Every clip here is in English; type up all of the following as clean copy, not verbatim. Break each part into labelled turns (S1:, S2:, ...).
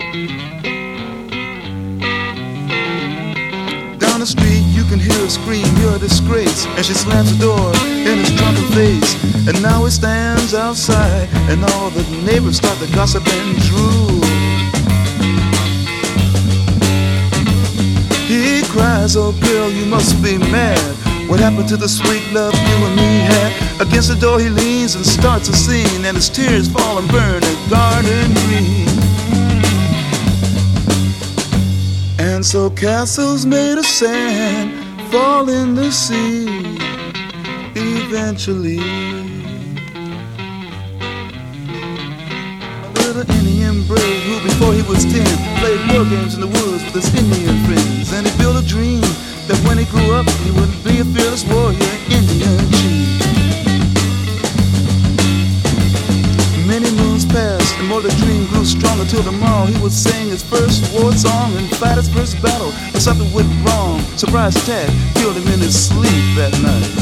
S1: Down the street you can hear her scream, you're a disgrace. And she slams the door in his drunken face. And now he stands outside, and all the neighbors start to gossip and drool. He cries, oh girl, you must be mad. What happened to the sweet love you and me had? Against the door he leans and starts a scene, and his tears fall and burn a garden green. And so castles made of sand fall in the sea eventually. A little Indian brave who before he was 10 played war games in the woods with his Indian friends. And he built a dream that when he grew up he would be a fearless warrior, Indian chief. Many moons passed and more the dream grew stronger till tomorrow he would sing his first war song and fight his first battle. But something went wrong. Surprise attack killed him in his sleep that night.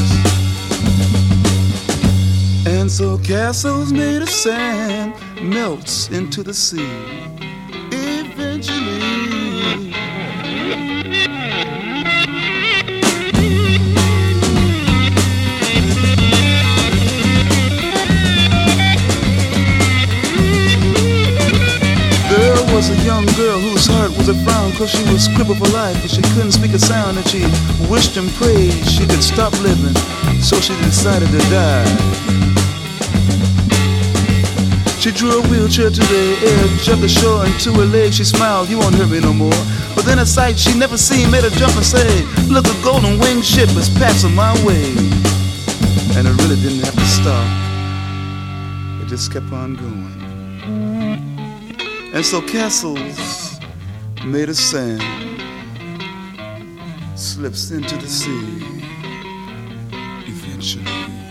S1: And so castles made of sand melts into the sea eventually. There was a young girl whose heart was a frown, 'cause she was crippled for life and she couldn't speak a sound, and she wished and prayed she could stop living, so she decided to die. She drew a wheelchair to the edge of the shore, and to her leg she smiled, you won't hurt me no more. But then a sight she'd never seen made her jump and say, look, a golden winged ship is passing my way. And it really didn't have to stop, it just kept on going. And so castles made of sand slips into the sea eventually.